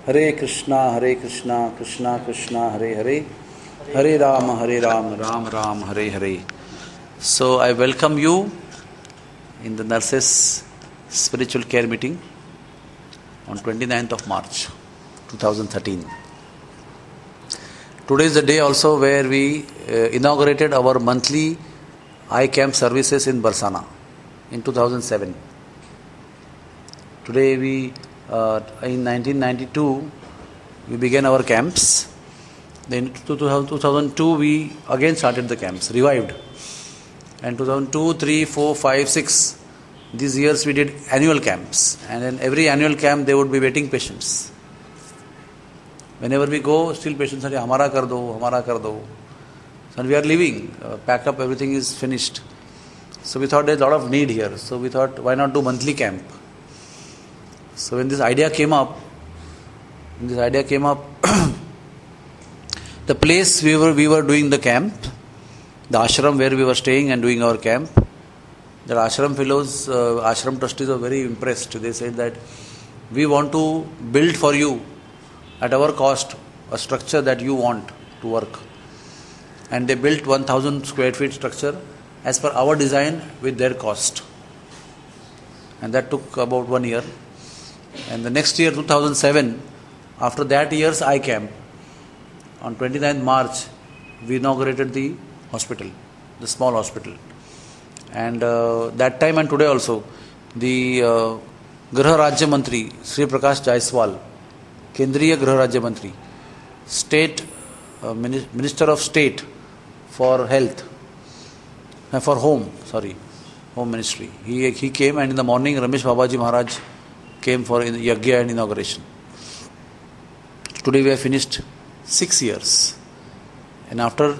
Hare Krishna, Krishna Krishna, Hare Hare, Hare Ram, Ram Ram, Hare Hare. So I welcome you in the nurses spiritual care meeting on 29th of March 2013. Today is the day also where we inaugurated our monthly eye camp services in Barsana in 2007. Today we in 1992 we began our camps. Then in 2002 we again started the camps, revived. And 2002, 3, 4, 5, 6, these years we did annual camps. And in every annual camp there would be waiting patients. Whenever we go, still patients say, Hamara kar do. So we are leaving, pack up, everything is finished. So we thought there's a lot of need here. So we thought, why not do monthly camp? So when this idea came up, the place we were doing the camp, the ashram where we were staying and doing our camp, the ashram fellows, ashram trustees were very impressed. They said that we want to build for you at our cost a structure that you want to work. And they built 1000 square feet structure as per our design with their cost. And that took about 1 year. And the next year, 2007, after that year's eye camp, on 29th March, we inaugurated the hospital, the small hospital. And that time and today also, the Griha Rajya Mantri, Sri Prakash Jaiswal, Kendriya Griha Rajya Mantri, State Minister of State for Health, Home Ministry. He came, and in the morning Ramesh Babaji Maharaj came for Yagya and inauguration. Today we have finished 6 years. And after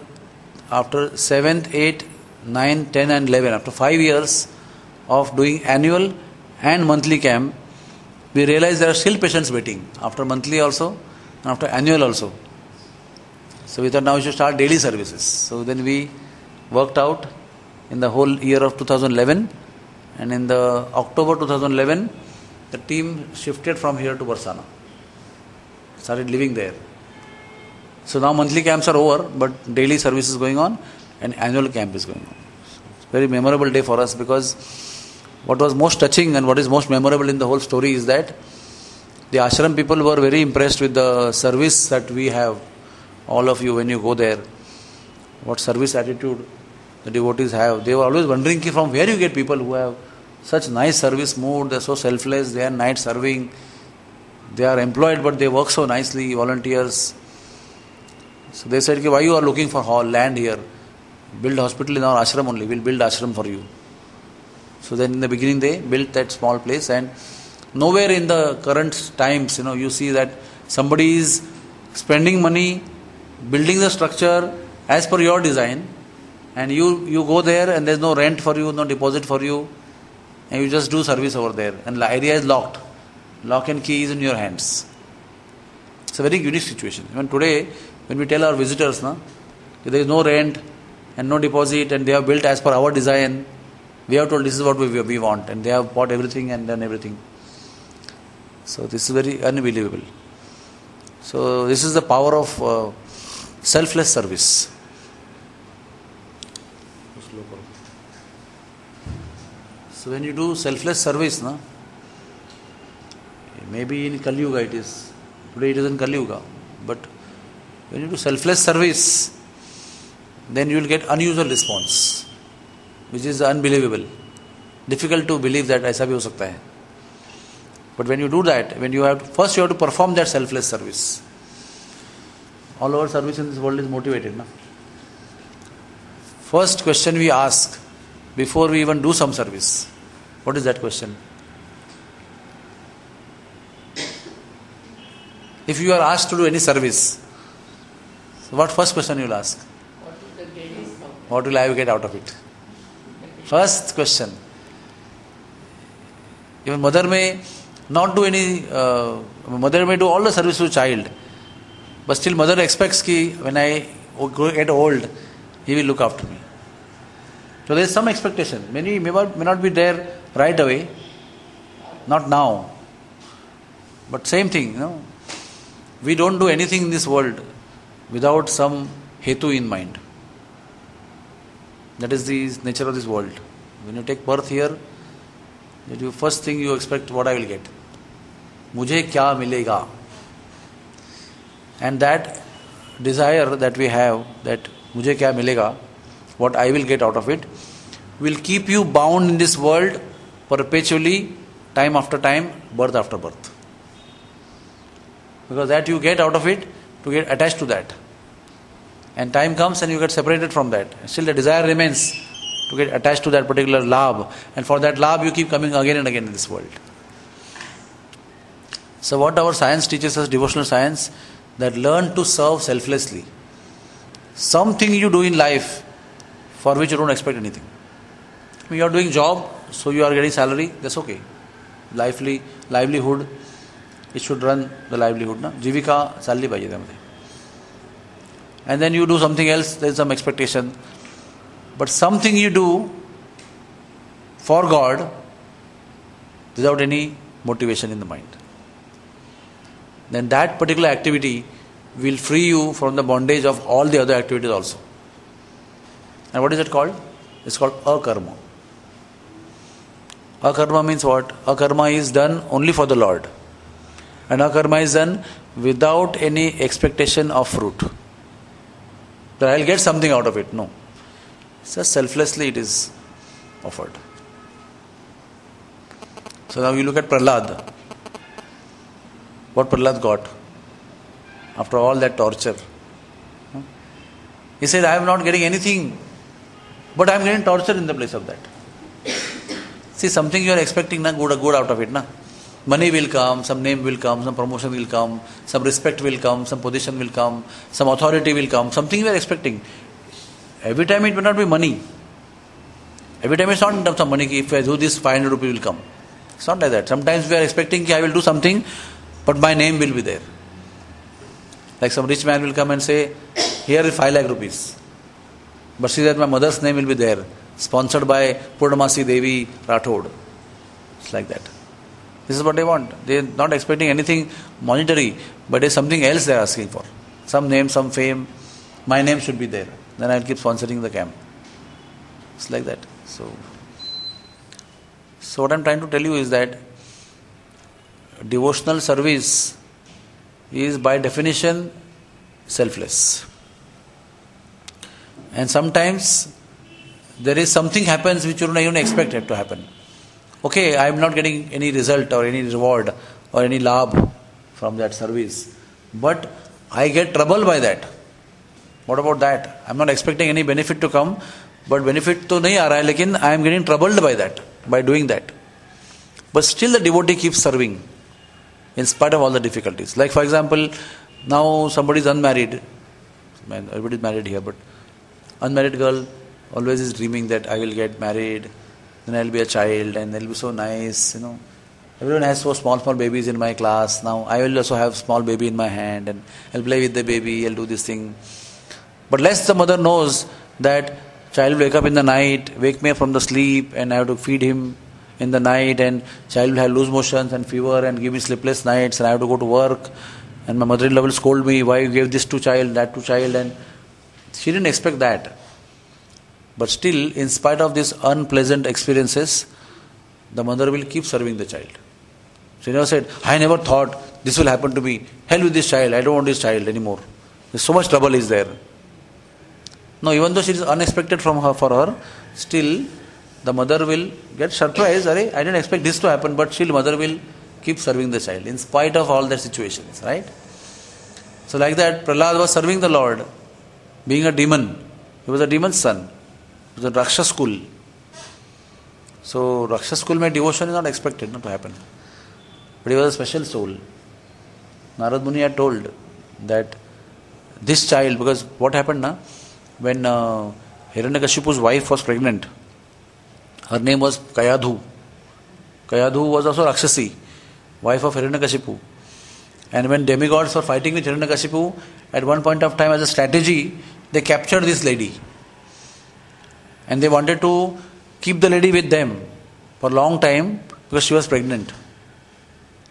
7th, 8th, 9th, 10th and 11th, after 5 years of doing annual and monthly camp, we realized there are still patients waiting after monthly also and after annual also. So we thought now we should start daily services. So then we worked out in the whole year of 2011, and in the October 2011, the team shifted from here to Barsana, started living there. So now monthly camps are over, but daily service is going on and annual camp is going on. It's a very memorable day for us, because what was most touching and what is most memorable in the whole story is that the ashram people were very impressed with the service that we have, all of you, when you go there. What service attitude the devotees have. They were always wondering from where you get people who have such nice service mood, they are so selfless, they are night serving, they are employed but they work so nicely, volunteers. So they said, why you are looking for land here? Build hospital in our ashram only, we'll build ashram for you. So then in the beginning they built that small place, and nowhere in the current times, you see that somebody is spending money, building the structure as per your design, and you go there and there's no rent for you, no deposit for you, and you just do service over there, and the area is locked. Lock and key is in your hands. It's a very unique situation. Even today, when we tell our visitors, there is no rent and no deposit, and they have built as per our design, we have told this is what we want, and they have bought everything and done everything. So this is very unbelievable. So this is the power of selfless service. So when you do selfless service, maybe in Kali Yuga it is, today it is in Kali Yuga, but when you do selfless service, then you will get unusual response, which is unbelievable. Difficult to believe that aisa bhi ho sakta hai. But when you do that, first you have to perform that selfless service. All our service in this world is motivated. First question we ask before we even do some service. What is that question? If you are asked to do any service, so what first question you will ask? What will I get out of it? First question. Even mother may not do mother may do all the service to child, but still mother expects that when I get old, he will look after me. So there is some expectation. Many may not be there right away, not now. But same thing, we don't do anything in this world without some hetu in mind. That is the nature of this world. When you take birth here, the first thing you expect, what I will get. Mujhe kya milega? And that desire that we have, that mujhe kya milega, what I will get out of it, will keep you bound in this world perpetually, time after time, birth after birth. Because that you get out of it, to get attached to that. And time comes and you get separated from that. Still the desire remains to get attached to that particular labh. And for that labh you keep coming again and again in this world. So what our science teaches us, devotional science, that learn to serve selflessly. Something you do in life for which you don't expect anything. You are doing job, so you are getting salary, that's okay. Livelihood, it should run the livelihood. Na? Jivika, salary pahiye the mujhe. And then you do something else, there is some expectation. But something you do for God without any motivation in the mind. Then that particular activity will free you from the bondage of all the other activities also. And what is it called? It's called akarma. Akarma means what? Akarma is done only for the Lord. And akarma is done without any expectation of fruit. That I'll get something out of it. No. Just selflessly it is offered. So now you look at Prahlad. What Prahlad got after all that torture. He said, I am not getting anything, but I am getting torture in the place of that. See, something you are expecting, na, good out of it. Na? Money will come, some name will come, some promotion will come, some respect will come, some position will come, some authority will come, something you are expecting. Every time it may not be money. Every time it's not in terms of money, if I do this, 500 rupees will come. It's not like that. Sometimes we are expecting I will do something, but my name will be there. Like some rich man will come and say, here is 5 lakh rupees. But see that my mother's name will be there. Sponsored by Purnamasi Devi Rathod. It's like that. This is what they want. They are not expecting anything monetary, but it's something else they are asking for. Some name, some fame. My name should be there. Then I will keep sponsoring the camp. It's like that. So what I am trying to tell you is that devotional service is by definition selfless. And sometimes there is something happens which you don't even expect it to happen. Okay, I am not getting any result or any reward or any labh from that service, but I get trouble by that. What about that? I am not expecting any benefit to come, but benefit to nahi aa raha hai, lekin I am getting troubled by that, by doing that. But still the devotee keeps serving in spite of all the difficulties. Like for example, now somebody is unmarried. Man, everybody is married here, but unmarried girl always is dreaming that I will get married, then I will be a child and they will be so nice, Everyone has so small babies in my class. Now I will also have small baby in my hand and I'll play with the baby, I'll do this thing. But less the mother knows that child will wake up in the night, wake me up from the sleep, and I have to feed him in the night, and child will have loose motions and fever and give me sleepless nights, and I have to go to work, and my mother-in-law will scold me, why you gave this to child, that to child, and she didn't expect that. But still, in spite of these unpleasant experiences, the mother will keep serving the child. She never said, I never thought this will happen to me. Hell with this child, I don't want this child anymore. There's so much trouble is there. No, even though it is unexpected for her, still the mother will get surprised. I didn't expect this to happen, but still mother will keep serving the child in spite of all the situations, right? So like that, Prahlad was serving the Lord, being a demon. He was a demon's son. He was a Rakshas school. So Rakshas school mein devotion is not expected not to happen. But he was a special soul. Narad Muni had told that this child, because what happened na, when Hiranyakashipu's wife was pregnant, her name was Kayadhu. Kayadhu was also Rakshasi, wife of Hiranyakashipu. And when demigods were fighting with Hiranyakashipu, at one point of time as a strategy, they captured this lady. And they wanted to keep the lady with them for a long time because she was pregnant.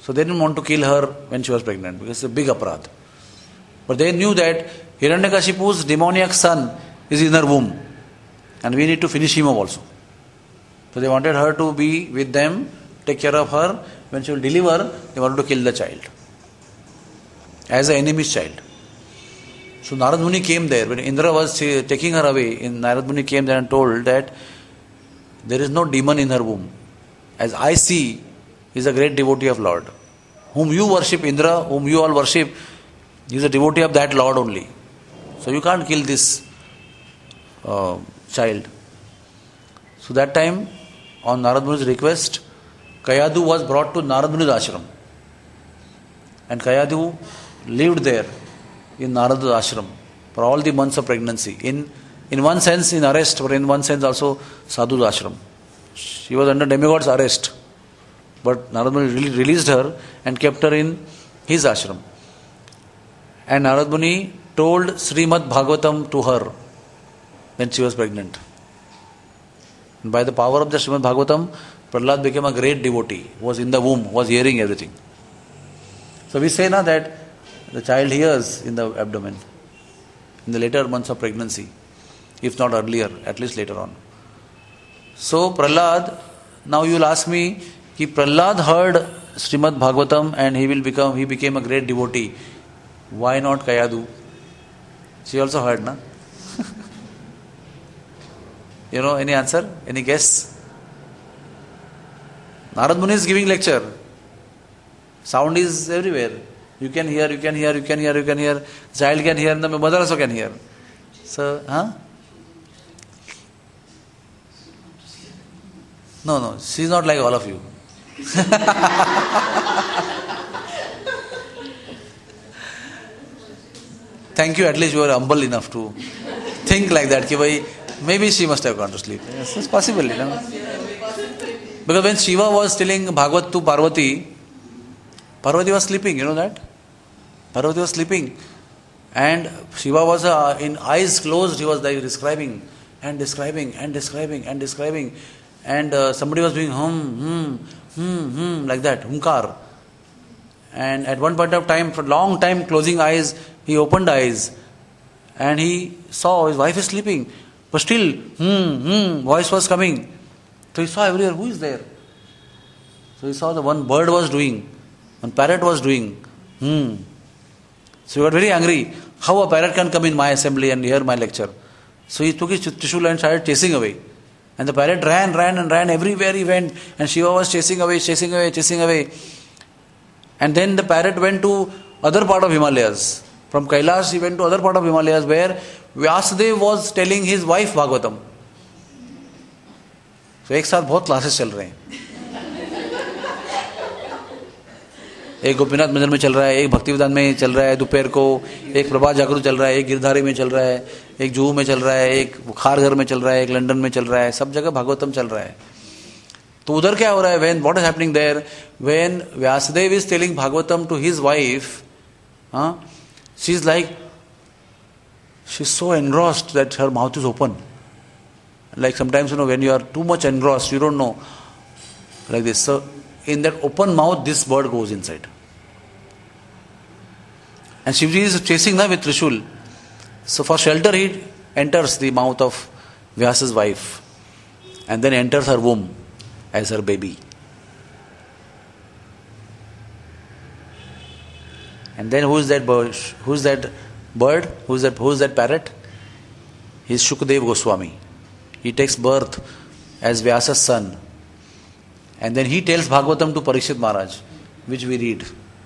So they didn't want to kill her when she was pregnant because it's a big aparadh. But they knew that Hiranyakashipu's demoniac son is in her womb and we need to finish him off also. So they wanted her to be with them, take care of her. When she will deliver, they wanted to kill the child as an enemy's child. So Narad Muni came there. When Indra was taking her away, Narad Muni came there and told that there is no demon in her womb. As I see, he is a great devotee of Lord. Whom you worship, Indra, whom you all worship, he is a devotee of that Lord only. So you can't kill this child. So that time, on Narad Muni's request, Kayadu was brought to Narad Muni's ashram. And Kayadu lived there in Narada's ashram for all the months of pregnancy. In one sense in arrest, but in one sense also Sadhu's ashram. She was under demigod's arrest. But Narad Muni released her and kept her in his ashram. And Narad Muni told Srimad Bhagavatam to her when she was pregnant. And by the power of the Srimad Bhagavatam, Prahlad became a great devotee, was in the womb, was hearing everything. So we say now that the child hears in the abdomen, in the later months of pregnancy, if not earlier, at least later on. So Prahlad, now you will ask me, if Prahlad heard Srimad Bhagavatam and he became a great devotee, why not Kayadu? She also heard, na? Any answer? Any guess? Narad Muni is giving lecture. Sound is everywhere. You can hear. Child can hear, and the mother also can hear. So, No, she is not like all of you. Thank you, at least you are humble enough to think like that. Maybe she must have gone to sleep. Yes, it's possible, Because when Shiva was telling Bhagavat to Parvati was sleeping, you know that? Parvati was sleeping. And Shiva was in eyes closed, he was like describing. And somebody was doing like that, humkar. And at one point of time, for a long time, closing eyes, he opened eyes. And he saw his wife is sleeping. But still, voice was coming. So he saw everywhere, who is there? So he saw the one bird was doing, one parrot was doing. So he got very angry. How a parrot can come in my assembly and hear my lecture? So he took his Trishul and started chasing away. And the parrot ran everywhere he went. And Shiva was chasing away. And then the parrot went to other part of Himalayas. From Kailash he went to other part of Himalayas where Vyasadeva was telling his wife Bhagavatam. So एक साथ बहुत classes चल रहे हैं. एक गोपीनाथ मंदिर में चल रहा है, एक भक्ति विधान में चल रहा है दोपहर को, एक प्रभात जागृत चल रहा है, एक गिरधारी में चल रहा है, एक जुहू में चल रहा है, एक खारघर में चल रहा है, एक लंदन में चल रहा है, सब जगह भागवतम चल रहा है. तो उधर क्या हो रहा है? What is happening there? When Vyasadev is telling Bhagavatam to his wife, she is like, she is so engrossed that her mouth is open. Like sometimes, when you are too much engrossed, you don't know. Like this. So, in that open mouth, this bird goes inside. And Shivji is chasing her with Trishul. So, for shelter, he enters the mouth of Vyasa's wife. And then enters her womb as her baby. And then who is that bird? Who is that bird? Who is that parrot? He is Shukdev Goswami. He takes birth as Vyasa's son. And then he tells Bhagavatam to Parikshit Maharaj, which we read.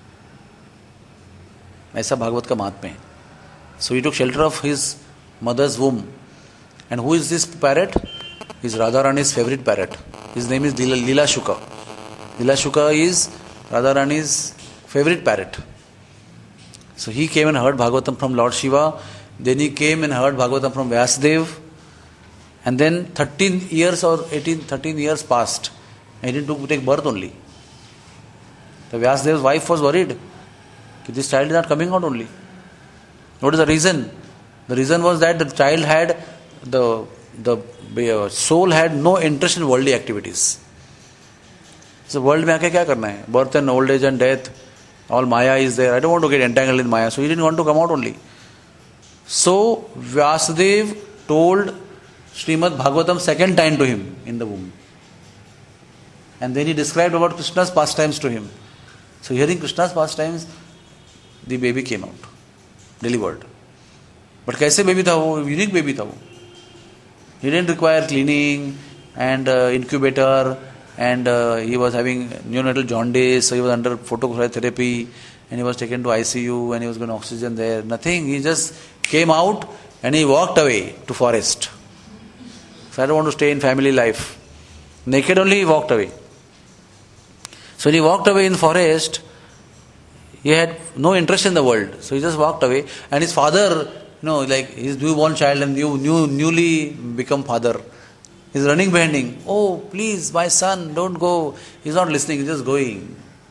ऐसा भागवत का महात्म्य है. So he took shelter of his mother's womb. And who is this parrot? He is Radharani's favorite parrot. His name is Leela Shuka. Leela Shuka is Radharani's favorite parrot. So he came and heard Bhagavatam from Lord Shiva. Then he came and heard Bhagavatam from Vyasadeva. And then 13 years passed. And he didn't take birth only. The Vyasadeva's wife was worried that this child is not coming out only. What is the reason? The reason was that the child had, the soul had no interest in worldly activities. So world में आके क्या करना है? Birth and old age and death, all Maya is there. I don't want to get entangled in Maya. So he didn't want to come out only. So Vyasadeva told Srimad Bhagavatam second time to him in the womb. And then he described about Krishna's pastimes to him. So hearing Krishna's pastimes, the baby came out, delivered. But कैसे baby था वो? Unique baby था वो. He didn't require cleaning and incubator, and he was having neonatal jaundice, so he was under phototherapy, and he was taken to ICU, and he was given oxygen there. Nothing. He just came out and he walked away to forest. So I don't want to stay in family life. Naked only he walked away. So when he walked away in forest, he had no interest in the world. So he just walked away, and his father, like his newborn child and newly become father, he's running behind him. Oh, please, my son, don't go. He's not listening, he's just going.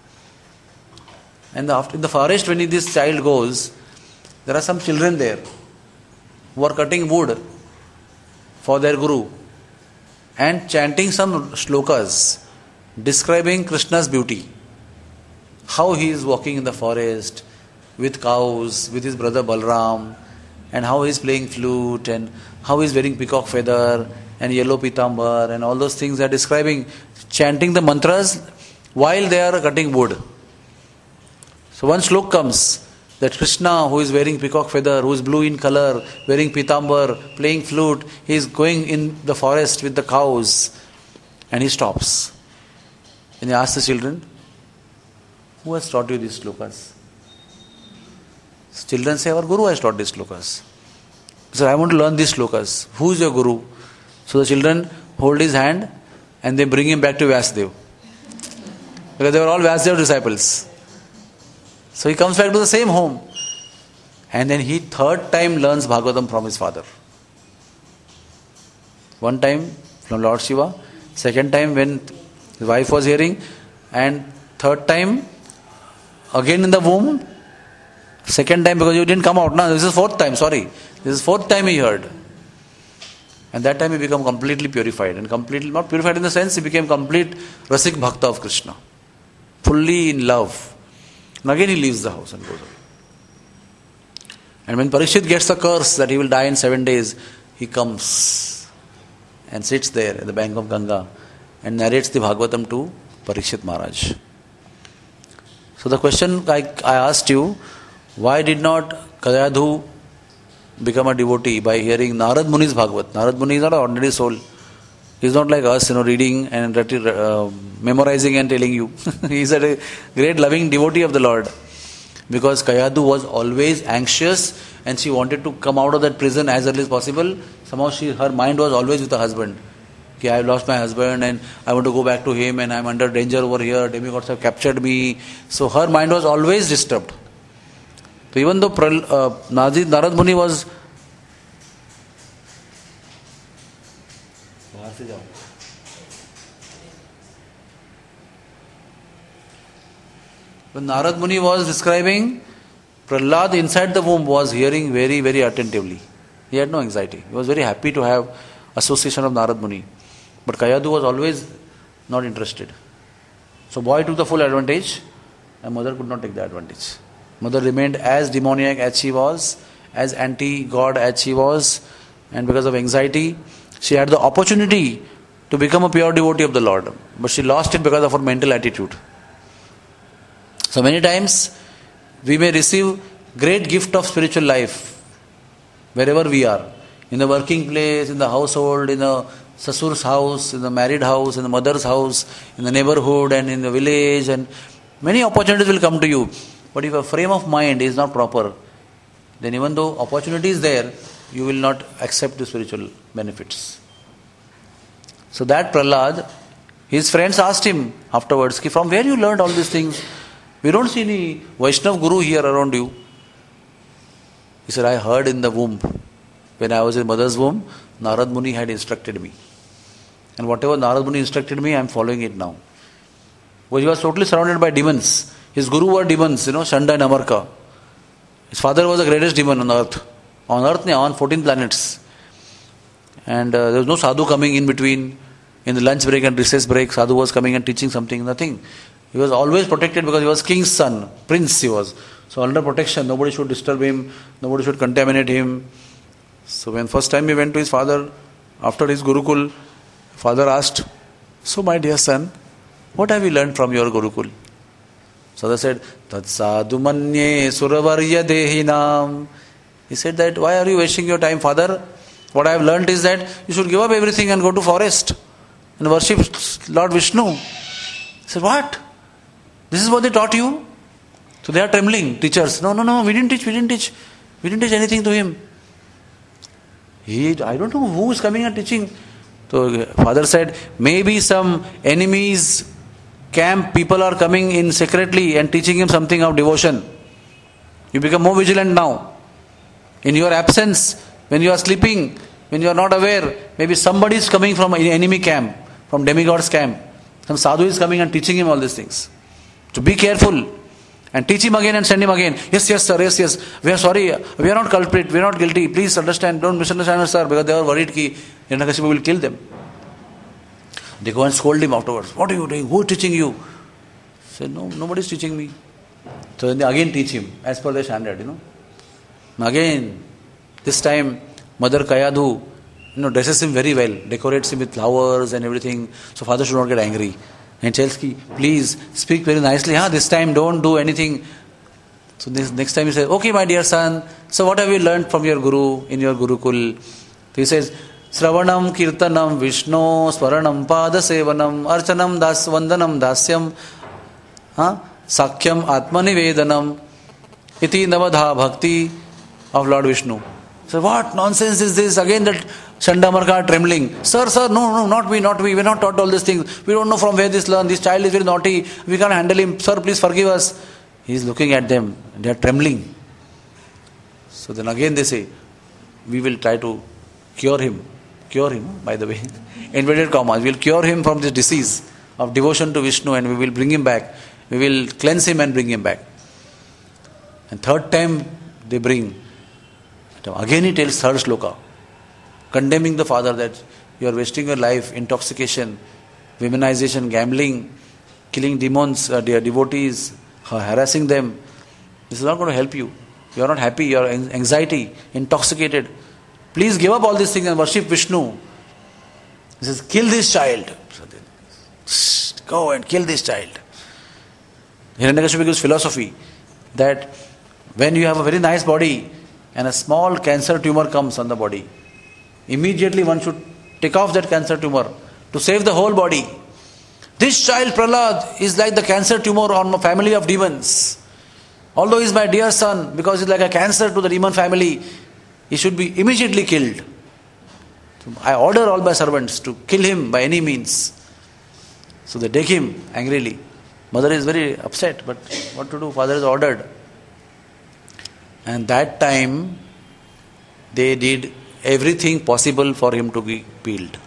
And in the forest, when this child goes, there are some children there who are cutting wood for their guru and chanting some shlokas describing Krishna's beauty. How he is walking in the forest with cows, with his brother Balram, and how he is playing flute, and how he is wearing peacock feather and yellow pitambar, and all those things they are describing, chanting the mantras while they are cutting wood. So one slok comes that Krishna, who is wearing peacock feather, who is blue in color, wearing pitambar, playing flute, he is going in the forest with the cows, and he stops. And he asks the children, who has taught you these slokas? Children say, our guru has taught these slokas. He said, I want to learn these slokas. Who is your guru? So the children hold his hand and they bring him back to Vyasadeva. Because they were all Vyasadeva disciples. So he comes back to the same home. And then he third time learns Bhagavatam from his father. One time from Lord Shiva, second time when his wife was hearing, and third time again in the womb. Second time because you didn't come out. No, this is fourth time, sorry. This is fourth time he heard. And that time he became completely purified. And completely, not purified in the sense, he became complete Rasik Bhakta of Krishna. Fully in love. And again he leaves the house and goes away. And when Parikshit gets the curse that he will die in 7 days, he comes and sits there at the bank of Ganga and narrates the Bhagavatam to Parikshit Maharaj. So the question I asked you, why did not Kayadhu become a devotee by hearing Narad Muni's Bhagavat? Narad Muni is not an ordinary soul. He is not like us, reading and memorizing and telling you. He is a great loving devotee of the Lord. Because Kayadhu was always anxious and she wanted to come out of that prison as early as possible. Somehow her mind was always with her husband. Okay, I have lost my husband and I want to go back to him and I am under danger over here. Demigods have captured me. So her mind was always disturbed. So even though Narad Muni was when Narad Muni was describing, Prahlad inside the womb was hearing very, very attentively. He had no anxiety. He was very happy to have association of Narad Muni. But Kayadhu was always not interested. So boy took the full advantage and mother could not take the advantage. Mother remained as demoniac as she was, as anti-God as she was, and because of anxiety, she had the opportunity to become a pure devotee of the Lord. But she lost it because of her mental attitude. So many times, we may receive great gift of spiritual life, wherever we are. In the working place, in the household, in the Sasur's house, in the married house, in the mother's house, in the neighborhood and in the village, and many opportunities will come to you. But if your frame of mind is not proper, then even though opportunity is there, you will not accept the spiritual benefits. So that Prahlad, his friends asked him afterwards, from where you learned all these things? We don't see any Vaishnav Guru here around you. He said, I heard in the womb. When I was in mother's womb, Narad Muni had instructed me. And whatever Narad Muni instructed me, I am following it now. Because he was totally surrounded by demons. His guru were demons, Shanda and Amarka. His father was the greatest demon on earth. On 14 planets. And there was no sadhu coming in between. In the lunch break and recess break, Sadhu was coming and teaching something, nothing. He was always protected because he was king's son, prince he was. So under protection, nobody should disturb him, nobody should contaminate him. So when first time he went to his father, after his Gurukul, father asked, "So my dear son, what have you learned from your Gurukul?" Sadhu said, "Tat sadhu manye suravarya dehinam." He said that, "Why are you wasting your time, father? What I have learned is that you should give up everything and go to forest and worship Lord Vishnu." He said, "What? This is what they taught you?" So they are trembling, teachers. No, we didn't teach anything to him. I don't know who is coming and teaching. So father said, maybe some enemy's camp people are coming in secretly and teaching him something of devotion. You become more vigilant now. In your absence, when you are sleeping, when you are not aware, maybe somebody is coming from enemy camp, from demigod's camp. Some sadhu is coming and teaching him all these things. So be careful. And teach him again and send him again. Yes, sir, yes. We are sorry. We are not culprit. We are not guilty. Please understand. Don't misunderstand us, sir. Because they were worried that Hiranyakashipu will kill them. They go and scold him afterwards. What are you doing? Who is teaching you? He said, no, nobody is teaching me. So then they again teach him as per their standard, Again, this time, Mother Kayadhu, dresses him very well. Decorates him with flowers and everything. So father should not get angry. And tells ki, please speak very nicely. This time don't do anything. So next time he says, okay, my dear son. So what have you learned from your guru in your Gurukul? So he says, Sravanam Kirtanam Vishnu Swaranam Pada Sevanam Archanam Das Vandanam Dasyam Sakyam Atmanivedanam Iti Navadha Bhakti of Lord Vishnu. So what nonsense is this? Again that Chandamarka trembling. Sir, no, not we. We're not taught all these things. We don't know from where this learn. This child is very naughty. We can't handle him. Sir, please forgive us. He's looking at them. They are trembling. So then again they say, we will try to cure him. Cure him, by the way. Inverted commas. We will cure him from this disease of devotion to Vishnu and we will bring him back. We will cleanse him and bring him back. And third time they bring. Again he tells third shloka, condemning the father that you are wasting your life, intoxication, womenization, gambling, killing demons, devotees, harassing them. This is not going to help you. You are not happy, you are anxiety, intoxicated. Please give up all these things and worship Vishnu. He says, kill this child. Go and kill this child. Hiranyakashipu gives philosophy that when you have a very nice body, and a small cancer tumor comes on the body, immediately one should take off that cancer tumor to save the whole body. This child Prahlad is like the cancer tumor on a family of demons. Although he is my dear son, because he is like a cancer to the demon family, he should be immediately killed. So I order all my servants to kill him by any means. So they take him angrily. Mother is very upset, but what to do? Father has ordered. And that time, they did everything possible for him to be peeled.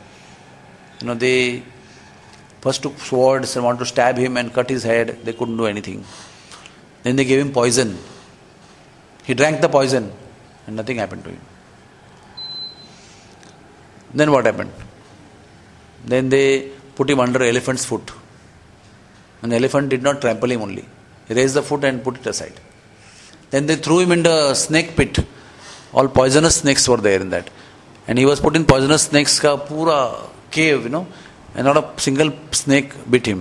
They first took swords and wanted to stab him and cut his head. They couldn't do anything. Then they gave him poison. He drank the poison and nothing happened to him. Then what happened? Then they put him under elephant's foot. And the elephant did not trample him only. He raised the foot and put it aside. Then they threw him in the snake pit. All poisonous snakes were there in that. And he was put in poisonous snakes ka pura cave, and not a single snake bit him.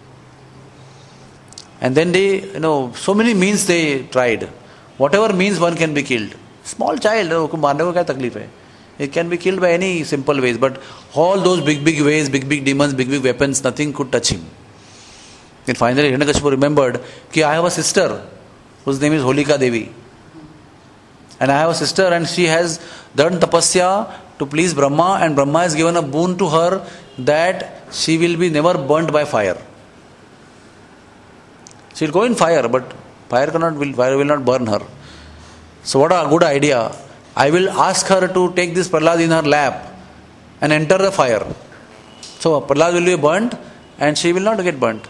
And then they, so many means they tried. Whatever means one can be killed. Small child, marne ko kya taklif hai? It can be killed by any simple ways. But all those big ways, big demons, big weapons, nothing could touch him. And finally Hiranyakashipu remembered that I have a sister whose name is Holika Devi. And I have a sister and she has done tapasya to please Brahma, and Brahma has given a boon to her that she will be never burnt by fire. She will go in fire, but fire will not burn her. So what a good idea. I will ask her to take this Prahlad in her lap and enter the fire. So Prahlad will be burnt and she will not get burnt.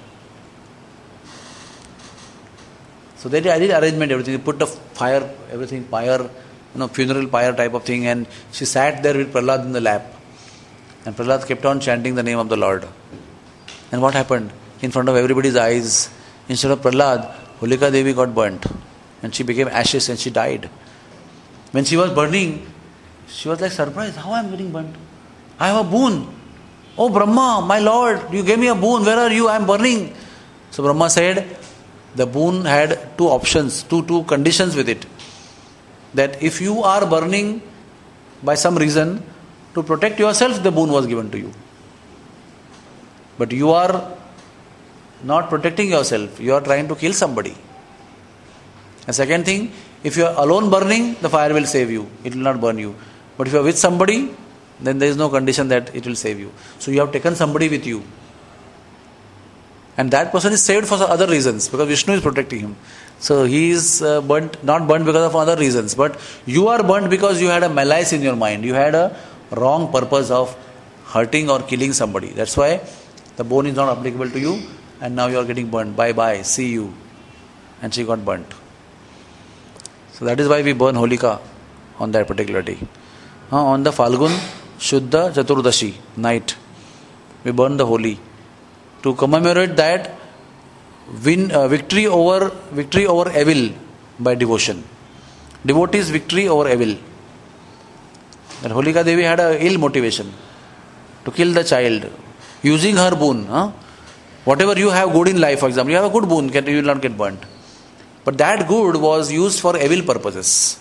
So I did arrangement, everything. They put the fire, everything, pyre, funeral pyre type of thing, and she sat there with Prahlad in the lap. And Prahlad kept on chanting the name of the Lord. And what happened? In front of everybody's eyes, instead of Prahlad, Holika Devi got burnt. And she became ashes and she died. When she was burning, she was like surprised. How I am getting burnt? I have a boon. Oh Brahma, my Lord, you gave me a boon. Where are you? I am burning. So Brahma said, the boon had two options, two conditions with it. That if you are burning by some reason, to protect yourself, the boon was given to you. But you are not protecting yourself. You are trying to kill somebody. And second thing, if you are alone burning, the fire will save you. It will not burn you. But if you are with somebody, then there is no condition that it will save you. So you have taken somebody with you. And that person is saved for other reasons, because Vishnu is protecting him. So he is burnt, not burnt because of other reasons. But you are burnt because you had a malice in your mind. You had a wrong purpose of hurting or killing somebody. That's why the bone is not applicable to you. And now you are getting burnt. Bye-bye. See you. And she got burnt. So that is why we burn Holika on that particular day. On the Falgun Shuddha Chaturdashi night, we burn the Holi to commemorate that victory over evil by devotion. Devotees' victory over evil. That Holika Devi had a ill motivation to kill the child using her boon. Whatever you have good in life, for example, you have a good boon, you will not get burnt. But that good was used for evil purposes.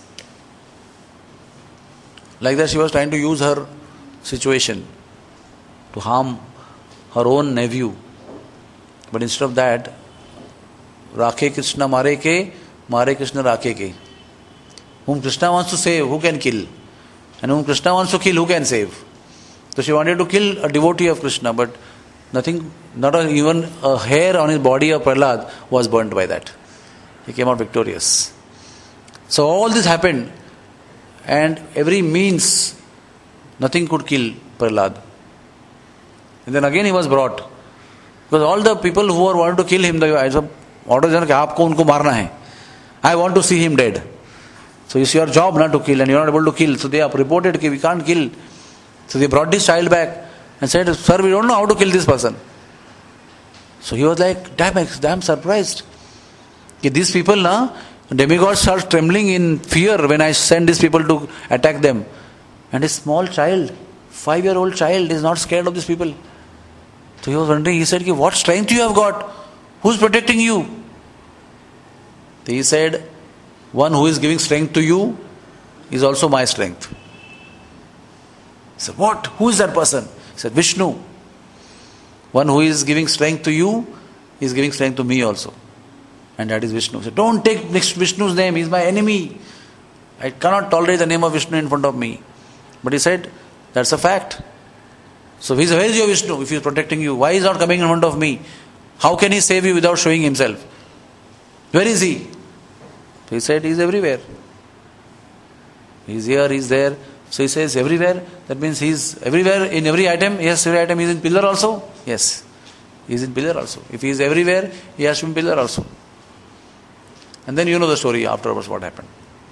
Like that, she was trying to use her situation to harm her own nephew. But instead of that, Rakhe Krishna Mare Krishna Rakhe ke. Whom Krishna wants to save, who can kill? And whom Krishna wants to kill, who can save? So she wanted to kill a devotee of Krishna, but nothing, not even a hair on his body of Prahlad was burnt by that. He came out victorious. So all this happened, and every means, nothing could kill Prahlad. And then again he was brought. Because all the people who were wanted to kill him, they ordered them, aapko unko marna hai. I want to see him dead. So it's your job not to kill, and you are not able to kill. So they have reported that we can't kill. So they brought this child back and said, sir, we don't know how to kill this person. So he was like, damn surprised. These people, demigods are trembling in fear when I send these people to attack them. And a small child, 5-year-old child, is not scared of these people. So he was wondering, he said, what strength you have got? Who's protecting you? So he said, one who is giving strength to you is also my strength. He said, what? Who is that person? He said, Vishnu. One who is giving strength to you is giving strength to me also. And that is Vishnu. He said, don't take Vishnu's name, he is my enemy. I cannot tolerate the name of Vishnu in front of me. But he said, that's a fact. So where is your Vishnu if he is protecting you? Why is he not coming in front of me? How can he save you without showing himself? Where is he? So he said, he is everywhere. He is here, he is there. So he says everywhere. That means he is everywhere in every item. Yes, every item is in pillar also. Yes, he is in pillar also. If he is everywhere, he has to be in pillar also. And then you know the story afterwards what happened.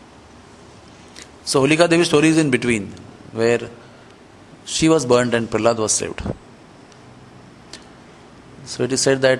So Holika Devi's story is in between, where she was burnt and Prahlad was saved. So it is said that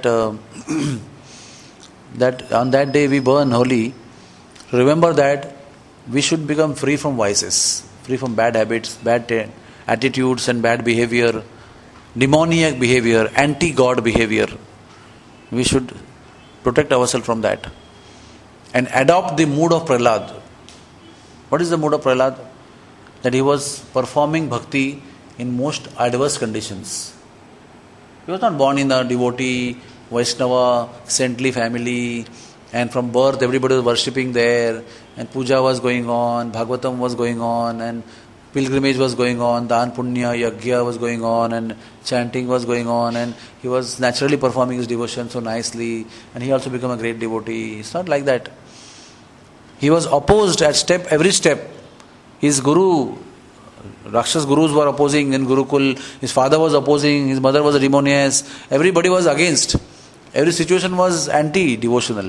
that on that day we burn Holi. Remember that we should become free from vices, free from bad habits, bad attitudes and bad behavior, demoniac behavior, anti-God behavior. We should protect ourselves from that and adopt the mood of Prahlad. What is the mood of Prahlad? That he was performing bhakti in most adverse conditions. He was not born in a devotee, Vaishnava, saintly family, and from birth everybody was worshipping there, and puja was going on, Bhagavatam was going on, and pilgrimage was going on, Dan Punya, Yagya was going on, and chanting was going on, and he was naturally performing his devotion so nicely, and he also became a great devotee. It's not like that. He was opposed at every step. His guru, Rakshas gurus were opposing in Gurukul, his father was opposing, his mother was a demoniac, everybody was against. Every situation was anti-devotional.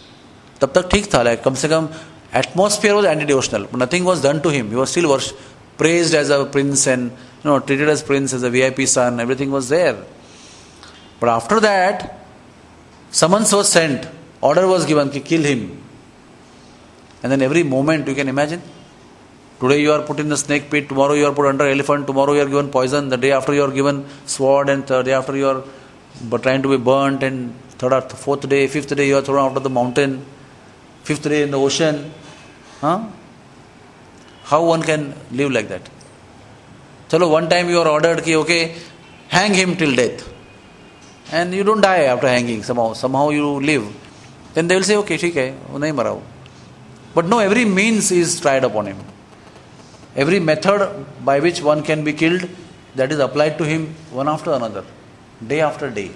तब तक ठीक था, like कम से कम atmosphere was anti-devotional, but nothing was done to him. He was still praised as a prince and treated as prince, as a VIP son. Everything was there. But after that, summons was sent. Order was given to kill him. And then every moment, you can imagine. Today you are put in the snake pit, tomorrow you are put under elephant, tomorrow you are given poison, the day after you are given sword, and the day after you are trying to be burnt, and third or fourth day, fifth day you are thrown out of the mountain, fifth day in the ocean. How one can live like that? Chalo, one time you are ordered ki okay, hang him till death. And you don't die after hanging, somehow you live. Then they will say, okay, theek hai, wo nahi mara. But no, every means is tried upon him. Every method by which one can be killed, that is applied to him one after another, day after day.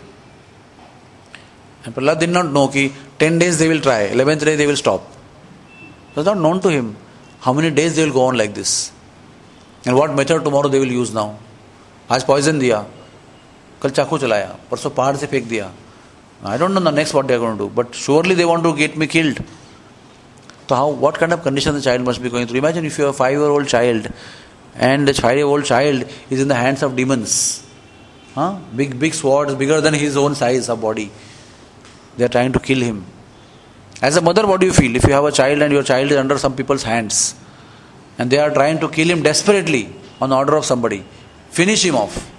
And Prahlad did not know that 10 days they will try, 11th day they will stop. It was not known to him how many days they will go on like this. And what method tomorrow they will use now. आज poison दिया, कल चाकू चलाया, परसों पहाड़ से फेंक दिया. I don't know the next what they are going to do, but surely they want to get me killed. So what kind of condition the child must be going through? Imagine if you have a 5-year-old child and the 5-year-old child is in the hands of demons. Big swords, bigger than his own size of body. They are trying to kill him. As a mother, what do you feel? If you have a child and your child is under some people's hands and they are trying to kill him desperately on order of somebody, finish him off.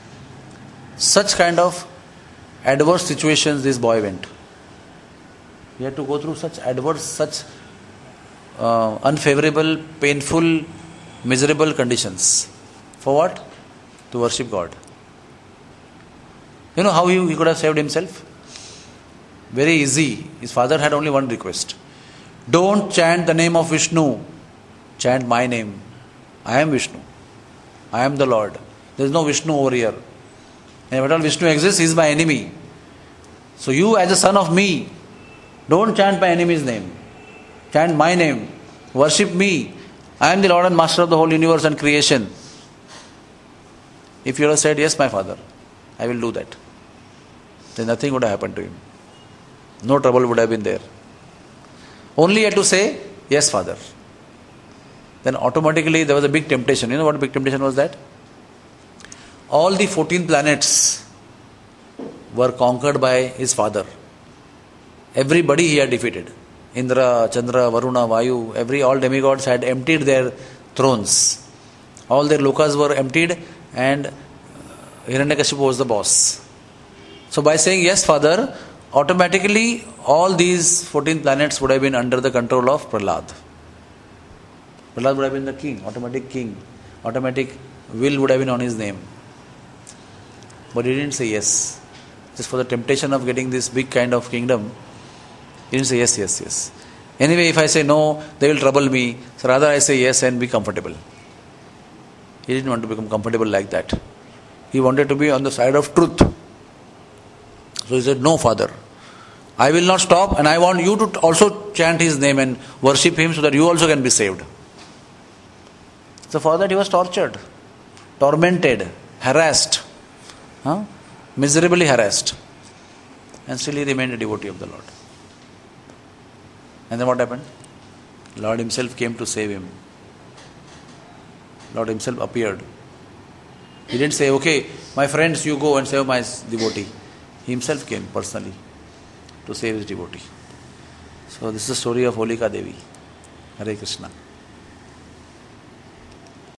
Such kind of adverse situations this boy went. He had to go through such adverse, such unfavorable, painful, miserable conditions. For what? To worship God. You know how he could have saved himself? Very easy. His father had only one request. Don't chant the name of Vishnu. Chant my name. I am Vishnu. I am the Lord. There is no Vishnu over here. And if at all Vishnu exists, he is my enemy. So you as a son of me, don't chant my enemy's name. Chant my name. Worship me. I am the Lord and Master of the whole universe and creation. If you had said, yes, my father, I will do that, then nothing would have happened to him. No trouble would have been there. Only he had to say, yes, father. Then automatically there was a big temptation. You know what big temptation was that? All the 14 planets were conquered by his father. Everybody he had defeated. Indra, Chandra, Varuna, Vayu, all demigods had emptied their thrones. All their lokas were emptied and Hiranyakashipu was the boss. So by saying yes, father, automatically all these 14 planets would have been under the control of Prahlad. Prahlad would have been the king. Automatic will would have been on his name. But he didn't say yes. Just for the temptation of getting this big kind of kingdom, he didn't say yes. Anyway, if I say no, they will trouble me. So rather I say yes and be comfortable. He didn't want to become comfortable like that. He wanted to be on the side of truth. So he said, no, father. I will not stop, and I want you to also chant his name and worship him so that you also can be saved. So for that he was tortured, tormented, harassed, miserably harassed. And still he remained a devotee of the Lord. And then what happened? Lord himself came to save him. Lord himself appeared. He didn't say, okay, my friends, you go and save my devotee. He himself came personally to save his devotee. So this is the story of Holika Devi. Hare Krishna.